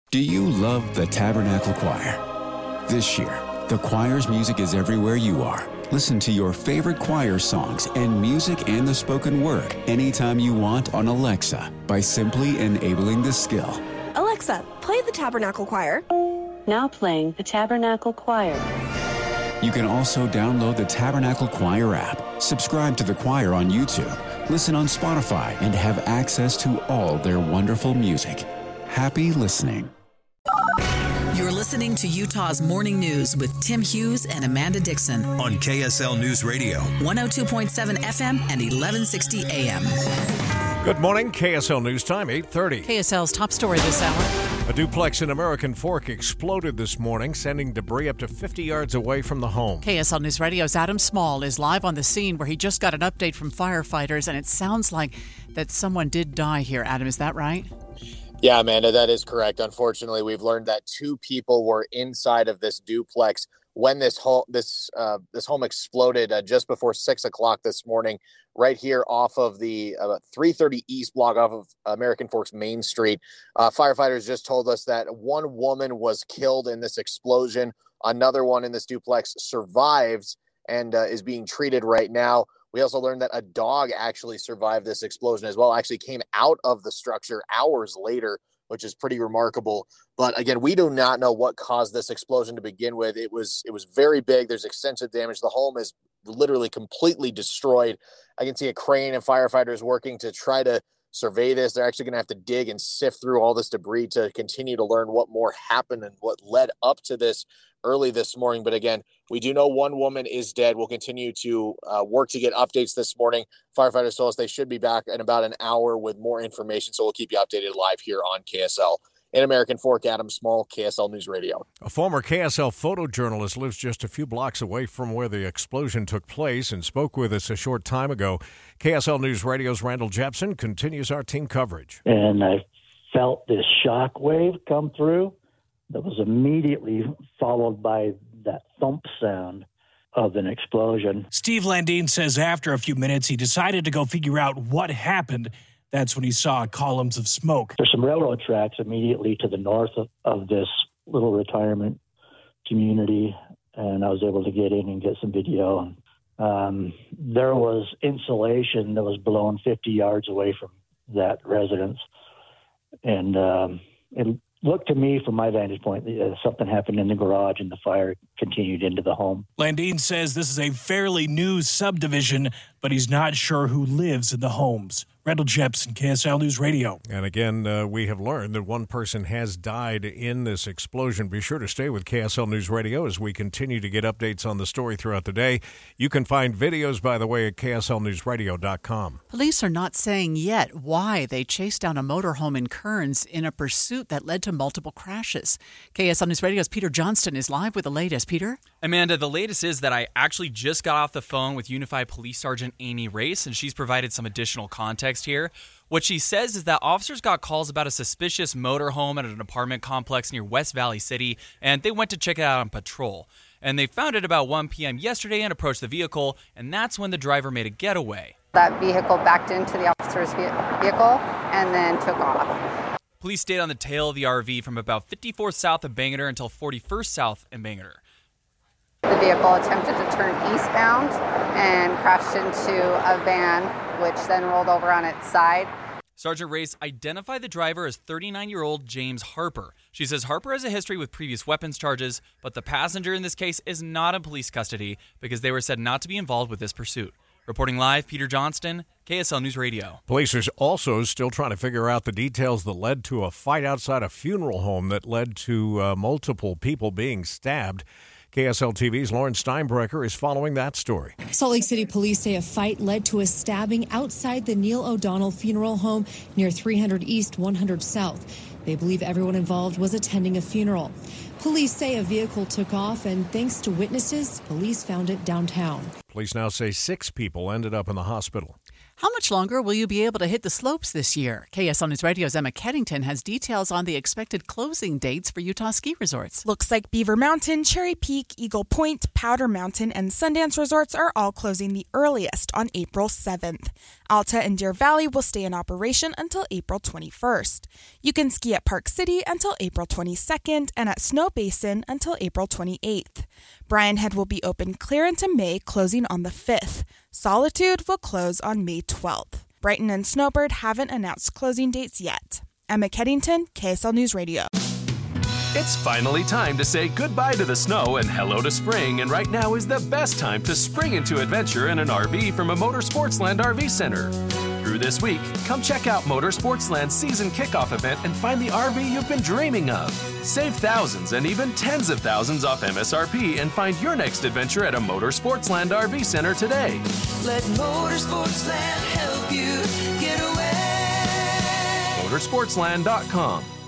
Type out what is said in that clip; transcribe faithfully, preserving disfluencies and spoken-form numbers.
Do you love the Tabernacle Choir? This year, the choir's music is everywhere you are. Listen to your favorite choir songs and music and the spoken word anytime you want on Alexa by simply enabling the skill. Alexa, play the Tabernacle Choir. Now playing the Tabernacle Choir. You can also download the Tabernacle Choir app, subscribe to the choir on YouTube, listen on Spotify, and have access to all their wonderful music. Happy listening. You're listening to Utah's Morning News with Tim Hughes and Amanda Dixon on K S L News Radio, one oh two point seven F M and eleven sixty A M. Good morning, K S L News Time, eight thirty. K S L's top story this hour. A duplex in American Fork exploded this morning, sending debris up to fifty yards away from the home. K S L News Radio's Adam Small is live on the scene where he just got an update from firefighters, and it sounds like that someone did die here. Adam, is that right? Yeah, Amanda, that is correct. Unfortunately, we've learned that two people were inside of this duplex when this home this uh, this home exploded uh, just before six o'clock this morning, right here off of the uh, three thirty East block off of American Forks Main Street. Uh, firefighters just told us that one woman was killed in this explosion. Another one in this duplex survived and uh, is being treated right now. We also learned that a dog actually survived this explosion as well, actually came out of the structure hours later, which is pretty remarkable. But again, we do not know what caused this explosion to begin with. It was it was very big. There's extensive damage. The home is literally completely destroyed. I can see a crane and firefighters working to try to survey this. They're actually going to have to dig and sift through all this debris to continue to learn what more happened and what led up to this early this morning. But again, we do know one woman is dead. We'll continue to uh, work to get updates this morning. Firefighters told us they should be back in about an hour with more information, so we'll keep you updated live here on K S L. In American Fork, Adam Small, K S L News Radio. A former K S L photojournalist lives just a few blocks away from where the explosion took place and spoke with us a short time ago. K S L News Radio's Randall Jepson continues our team coverage. And I felt this shock wave come through that was immediately followed by that thump sound of an explosion. Steve Landine says after a few minutes, he decided to go figure out what happened. That's when he saw columns of smoke. There's some railroad tracks immediately to the north of, of this little retirement community, and I was able to get in and get some video. Um, there was insulation that was blown fifty yards away from that residence, and um, it looked to me, from my vantage point, uh, something happened in the garage and the fire continued into the home. Landine says this is a fairly new subdivision, but he's not sure who lives in the homes. Randall Jepson, K S L News Radio. And again, uh, we have learned that one person has died in this explosion. Be sure to stay with K S L News Radio as we continue to get updates on the story throughout the day. You can find videos, by the way, at K S L news radio dot com. Police are not saying yet why they chased down a motorhome in Kearns in a pursuit that led to multiple crashes. K S L News Radio's Peter Johnston is live with the latest. Peter? Amanda, the latest is that I actually just got off the phone with Unified Police Sergeant Amy Race, and she's provided some additional context here. What she says is that officers got calls about a suspicious motorhome at an apartment complex near West Valley City, and they went to check it out on patrol. And they found it about one p.m. yesterday and approached the vehicle, and that's when the driver made a getaway. That vehicle backed into the officer's vehicle and then took off. Police stayed on the tail of the R V from about fifty-fourth south of Bangerter until forty-first south in Bangerter. The vehicle attempted to turn eastbound and crashed into a van, which then rolled over on its side. Sergeant Race identified the driver as thirty-nine-year-old James Harper. She says Harper has a history with previous weapons charges, but the passenger in this case is not in police custody because they were said not to be involved with this pursuit. Reporting live, Peter Johnston, K S L News Radio. Police are also still trying to figure out the details that led to a fight outside a funeral home that led to uh, multiple people being stabbed. K S L T V's Lauren Steinbrecher is following that story. Salt Lake City police say a fight led to a stabbing outside the Neil O'Donnell Funeral Home near three hundred East, one hundred South. They believe everyone involved was attending a funeral. Police say a vehicle took off, and thanks to witnesses, police found it downtown. Police now say six people ended up in the hospital. How much longer will you be able to hit the slopes this year? K S L News Radio's Emma Keddington has details on the expected closing dates for Utah ski resorts. Looks like Beaver Mountain, Cherry Peak, Eagle Point, Powder Mountain, and Sundance resorts are all closing the earliest on April seventh. Alta and Deer Valley will stay in operation until April twenty-first. You can ski at Park City until April twenty-second and at Snow Basin until April twenty-eighth. Brian Head will be open clear into May, closing on the fifth. Solitude will close on May twelfth. Brighton and Snowbird haven't announced closing dates yet. Emma Keddington, K S L News Radio. It's finally time to say goodbye to the snow and hello to spring, and right now is the best time to spring into adventure in an R V from a Motorsportsland R V Center. Through this week, come check out Motorsportsland's season kickoff event and find the R V you've been dreaming of. Save thousands and even tens of thousands off M S R P and find your next adventure at a Motorsportsland R V Center today. Let Motorsportsland help you get away. Motorsportsland dot com.